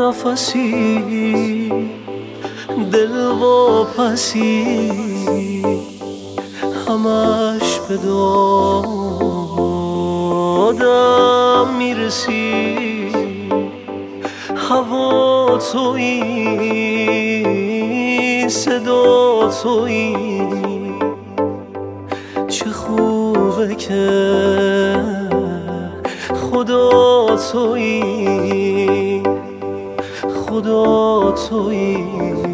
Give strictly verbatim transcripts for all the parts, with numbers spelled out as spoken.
نفسی دل واپسی همش به دادم میرسی هوا تویی صدا تویی چه خوبه که خدا تویی خدا تویی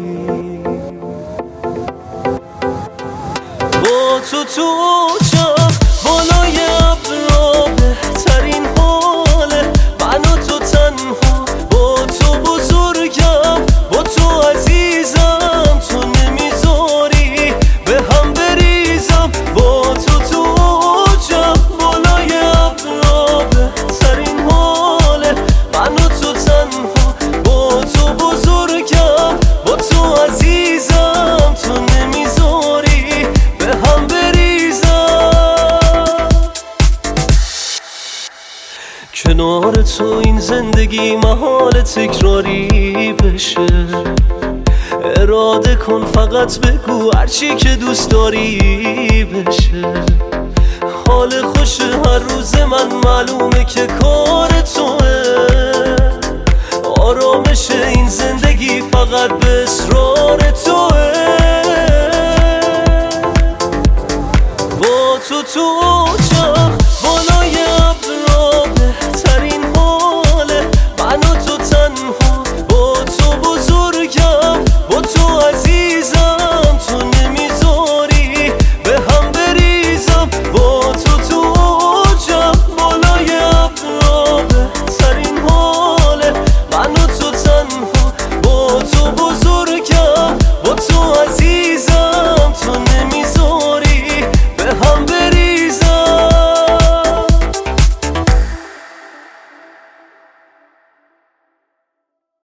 با تو تو اوجم بالای ابرا بهترین حاله من و تو تنها با تو بزرگم با تو عزیزم تو نمیذاری به هم بریزم با تو تو اوجم بالای ابرا بهترین حاله من و تو تنها با تو بزرگم با تو عزیزم تو نمیذاری به هم بریزم کنار تو این زندگی محال تکراری بشه اراده کن فقط بگو هرچی که دوست داری بشه حال خوش هر روز من معلومه که کار توه آرامش این زندگی فقط به اصرار توه با تو تو